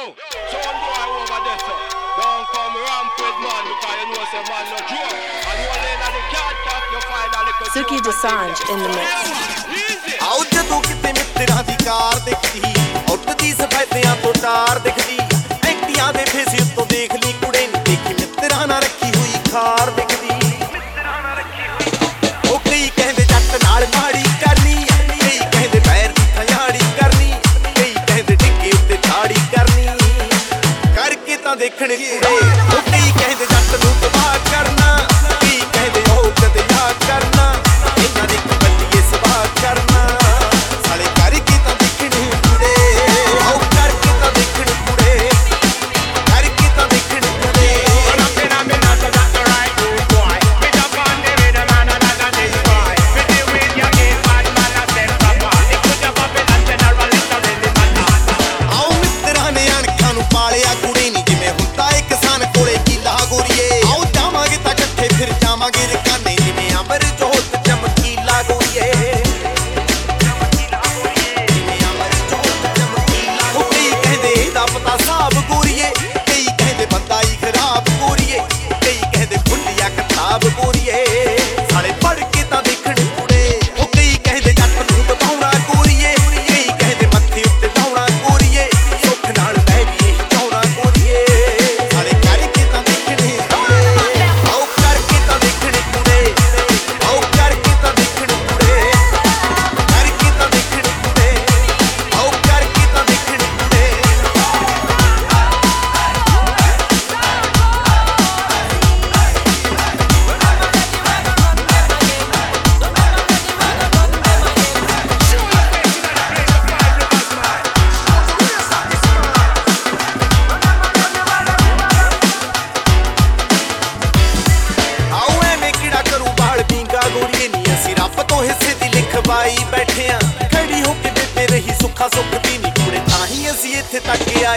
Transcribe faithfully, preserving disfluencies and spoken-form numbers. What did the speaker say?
sound boy over there, so don't come ramp with man because you know say man no joke. And you lay on the cat top, you find a little Suki Dosanjh in the mix. ਆਉ ਜਦੋਂ ਕਿਤੇ ਮਿੱਤਰਾਂ ਦੀ ਕਾਰ ਦਿਖਦੀ, ਉੱਡਦੀ ਸਫੈਦਿਆਂ ਤੋਂ ਟਾਰ ਦਿਖਦੀ, ਐਂਟੀਆਂ ਦੇ face ਉੱਤੋਂ ਦੇਖ ਲਈ ਕੁੜੇ ਨੀ ਦੇਖੀ ਮਿੱਤਰਾਂ ਨਾਲ ਰੱਖੀ ਹੋਈ ਖਾਰ ਦਿਖਦੀ। ਉਹ ਕਈ ਕਹਿੰਦੇ ਜੱਟ ਨਾਲ ਮਾੜੀ ਕਰਨੀ, ਕਈ ਕਹਿੰਦੇ ਪੈਰ ਦੀ ਖਿਆੜੀ ਕਰਨੀ, ਕਈ ਕਹਿੰਦੇ ਡਿੱਗੇ ਉੱਤੇ ਝਾੜੀ ਕਰਨੀ, ਕਰਕੇ ਤਾਂ ਦੇਖਣ ਕੁੜੇ। ਉਹ ਕਈ ਕਹਿੰਦੇ ਜੱਟ ਨੂੰ ਤਬਾਹ ਕਰਨਾ, ਕਈ ਕਹਿੰਦੇ ਉਹ ਕਦੇ ਯਾਦ ਕਰਨਾ, ਇਹਨਾਂ ਦੇ ਬੱਲੀਏ ਸਵਾਹ ਕਰਨਾ, ਸਾਲੇ ਕਰਕੇ ਤਾਂ ਦੇਖਣ ਕੁੜੇ। ਉਹ ਕਰਕੇ ਤਾਂ ਦੇਖਣ ਕੁੜੇ, ਕਰਕੇ ਤਾਂ ਦੇਖਣ ਕੁੜੇ। ਆਓ ਮਿੱਤਰਾਂ ਨੇ ਅਣਖਾਂ ਨੂੰ ਪਾਲਿਆ ਕੁੜੀ ਨੀ ਜਿਵੇਂ ਹੁੰਦਾ ਏ ਕਿਸਾਨ ਕੋਲੇ ਕੀਲਾ ਗੋਰੀਏ। ਆਓ ਜਾਵਾਂਗੇ ਤਾਂ ਇਕੱਠੇ ਫਿਰ ਜਾਵਾਂਗੇ ਰਕਾਨੇ ਜਿਵੇਂ ਅੰਬਰ ਜੋਤ ਚਮਕੀਲਾ ਗੋਰੀਏ। ਜਿਵੇਂ ਅੰਬਰ ਜੋਤ ਚਮਕੀਲਾ। ਉਹ ਕਈ ਕਹਿੰਦੇ ਇਹਦਾ ਪਤਾ ਸਾਬ ਗੋਰੀਏ, ਕਈ ਕਹਿੰਦੇ ਬੰਦਾ ਹੀ ਖਰਾਬ ਗੋਰੀਏ, ਕਈ ਕਹਿੰਦੇ ਭੁੱਲਿਆ ਕਿਤਾਬ ਗੋਰੀਏ, ਸਾਲੇ ਪੜ੍ਹ ਕੇ ਤਾਂ ਦੇਖਣ ਕੁੜੇ। ਉਹ ਕਈ ਕਹਿੰਦੇ ਜੱਟ ਨੂੰ ਦਬਾਉਣਾ ਗੋਰੀਏ, ਕਈ ਕਹਿੰਦੇ ਮੱਥੇ ਉੱਤੇ ਲਾਉਣਾ ਗੋਰੀਏ, ਸੁੱਖ ਨਾਲ ਬਹਿ ਜੀ ਇਹ ਚਾਉਣਾ ਗੋਰੀਏ, ਸਾਲੇ ਕਰਕੇ ਤਾਂ ਦੇਖਣ ਕੁੜੇ। ਆਓ ਕਰਕੇ ਤਾਂ ਦੇਖਣ ਕੁੜੇ, ਆਓ ਕਰਕੇ ਤਾਂ ਦੇਖਣ ਕੁੜੇ, ਕਰਕੇ ਤਾਂ ਦੇਖਣ ਕੁੜੇ, ਆਓ ਕਰਕੇ ਤਾਂ ਦੇਖਣ ਕੁੜੇ। ਆਓ ਐਵੇਂ ਕਿਹੜਾ ਕਰੂ ਬਾਲ ਪੀਂਗਾ ਗੋਰੀਏ ਨੀ, ਅਸੀਂ ਰੱਬ ਤੋਂ ਹਿੱਸੇ ਦੀ ਲਿਖਵਾਈ ਬੈਠੇ ਆਂ। ਖੜੀ ਹੋ ਕੇ ਬੇਬੇ ਰਹੀ ਸੁੱਖਾ ਸੁੱਖ ਦੀ ਨੀ ਕੁੜੇ, ਤਾਂ ਹੀ ਅਸੀਂ ਇੱਥੇ ਤੱਕ ਆਏ।